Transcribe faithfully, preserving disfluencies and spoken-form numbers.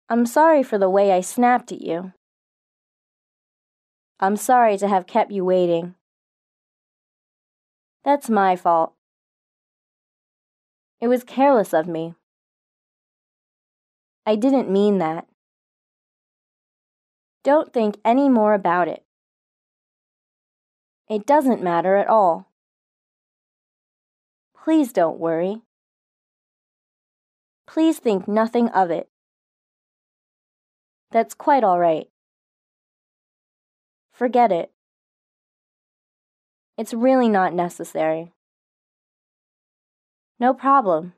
I'm sorry for the way I snapped at you. I'm sorry to have kept you waiting. That's my fault. It was careless of me. I didn't mean that. Don't think any more about it. It doesn't matter at all. Please don't worry. Please think nothing of it. That's quite all right. Forget it. It's really not necessary. No problem.